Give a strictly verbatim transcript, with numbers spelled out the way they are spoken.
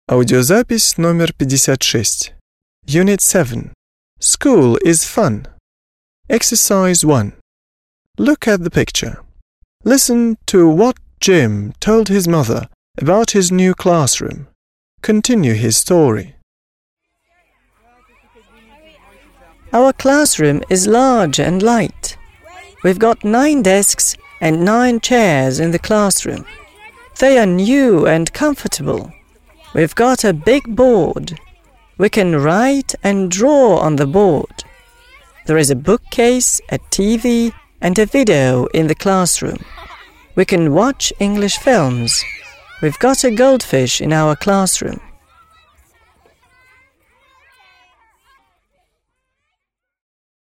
Аудиозапись номер пятьдесят шесть. Unit seven. School is fun. Exercise one. Look at the picture. Listen to what Jim told his mother about his new classroom. Continue his story. Our classroom is large and light. We've got nine desks and nine chairs in the classroom. They are new and comfortable. We've got a big board. We can write and draw on the board. There is a bookcase, a T V, and a video in the classroom. We can watch English films. We've got a goldfish in our classroom.